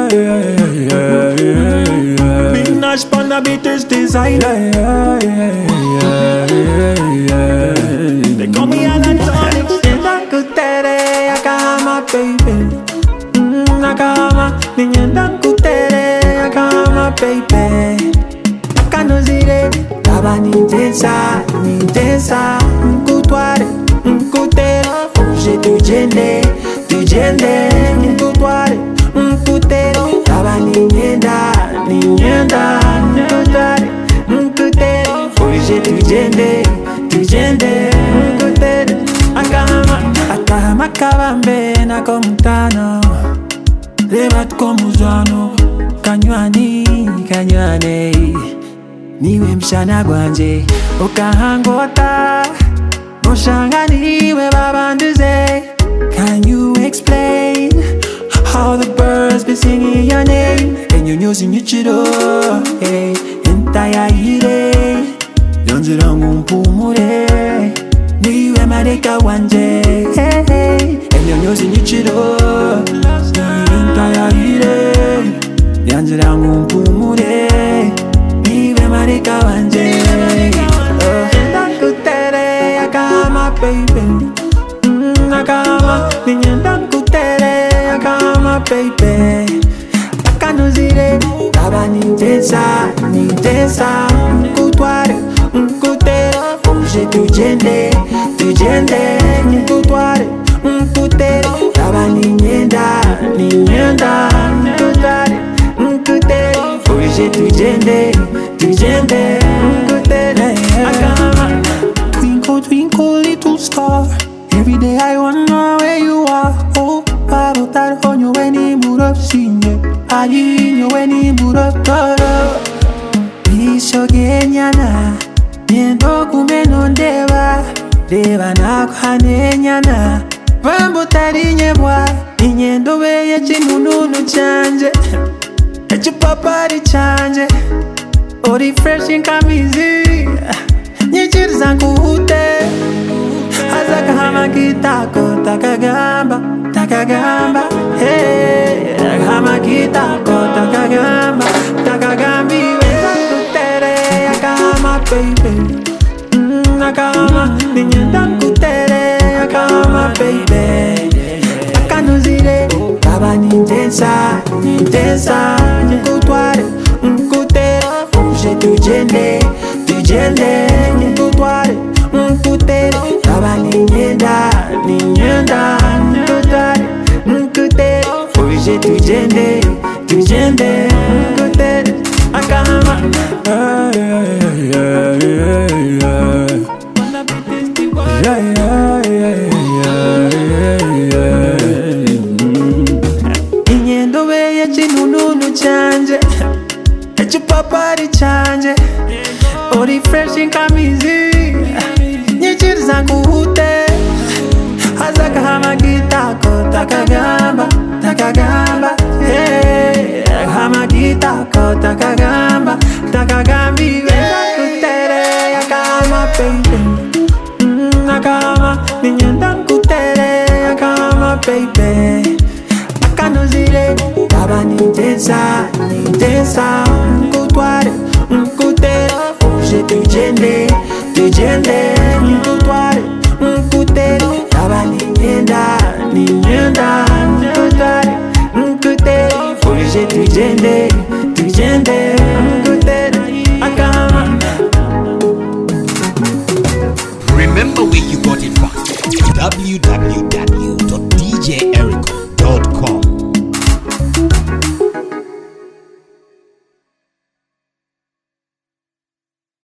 Minaj pon a beat is designer. They call me Anatolic. Kutere akama baby. Akama ninyenda kutere akama baby. Kanozire taba nintesa nkutware nkutere uje tujende nkutware nkutere taba ninyenda nkutware nkutere uje tujende nkutere akama kabambe nako mtano rebat komuzano kanywane niwe mshana gwanje ukahangota moshanga niwe babanduze. Can you explain how the birds be singing your name and you're using your chido? Hey, entire ire yonzira ngumpumure niwe mareka wanje. Hey, hey, and you're using your chido. Entire ire yonzira ngumpumure marika wanje. Kutere akama baby. Akama ninyenda kutere akama baby. Akanuzire taba nintesa nkutware nkutere uje tujende nkutware nkutere taba ninyenda nkutware nkutere uje tujende nkutere akama. Twinkle little star, every day I wonder where you are. Oh, barotar honyo weni murab sinye ayinyo weni murab toro bisho genyana niendo kumeno deva na khane nyana vambo tarinye bwa niendo weye chinununu chanje echipapari chanje ori fresh in kamizi nyichiri zangu hute azaka hama kitako takagamba hey hama kitako takagambi weza kutere akama baby. Akama ninyenda kutere akama baby. Akanuzire taba nintesa nkutware nkutere uje tujende nkutware nkutere taba ninyenda nkutware nkutere uje tujende nkutere akama. Inyendo weye chinununu chanje echipapari chanje ori fresh in kamizi nyichiri zangu hute azaka hama kitako takagamba hey hama kitako takagambi weza kutere akama baby. Akama ninyenda kutere akama baby. Akanuzire taba nintesa nkutware nkutere uje tujende nkutware nkutere taba ninyenda nkutware nkutere uje tujende nkutere akama. Remember where you got it from. www.djl